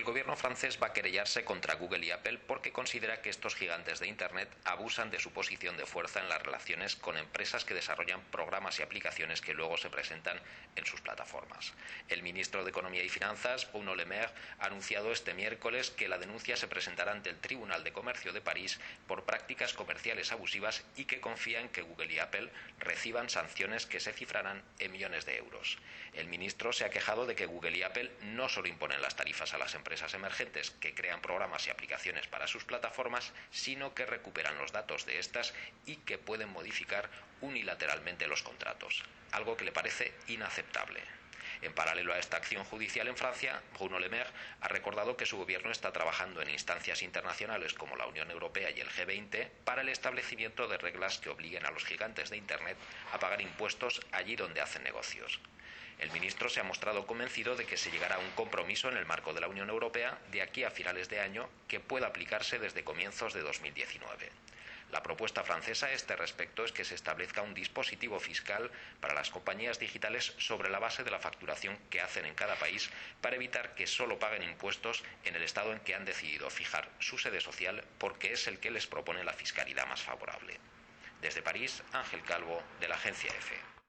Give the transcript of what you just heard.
El gobierno francés va a querellarse contra Google y Apple porque considera que estos gigantes de Internet abusan de su posición de fuerza en las relaciones con empresas que desarrollan programas y aplicaciones que luego se presentan en sus plataformas. El ministro de Economía y Finanzas, Bruno Le Maire, ha anunciado este miércoles que la denuncia se presentará ante el Tribunal de Comercio de París por prácticas comerciales abusivas y que confía en que Google y Apple reciban sanciones que se cifrarán en millones de euros. El ministro se ha quejado de que Google y Apple no solo imponen las tarifas a las empresas emergentes que crean programas y aplicaciones para sus plataformas, sino que recuperan los datos de estas y que pueden modificar unilateralmente los contratos, algo que le parece inaceptable. En paralelo a esta acción judicial en Francia, Bruno Le Maire ha recordado que su gobierno está trabajando en instancias internacionales como la Unión Europea y el G20 para el establecimiento de reglas que obliguen a los gigantes de Internet a pagar impuestos allí donde hacen negocios. El ministro se ha mostrado convencido de que se llegará a un compromiso en el marco de la Unión Europea de aquí a finales de año que pueda aplicarse desde comienzos de 2019. La propuesta francesa a este respecto es que se establezca un dispositivo fiscal para las compañías digitales sobre la base de la facturación que hacen en cada país para evitar que solo paguen impuestos en el estado en que han decidido fijar su sede social porque es el que les propone la fiscalidad más favorable. Desde París, Ángel Calvo, de la agencia EFE.